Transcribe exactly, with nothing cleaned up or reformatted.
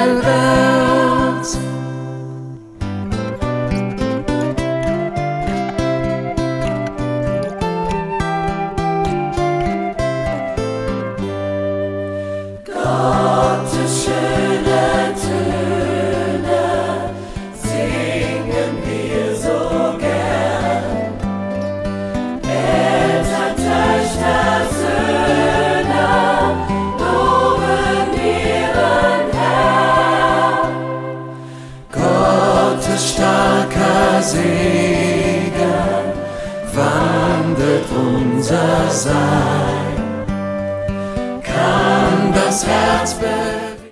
der Welt. Gottes schöne Töne singen wir so gern. Eltern, Töchter, Söhne loben ihren Herrn. Gottes starker Segen wandelt unser Sein. Kann das Herz bewegen,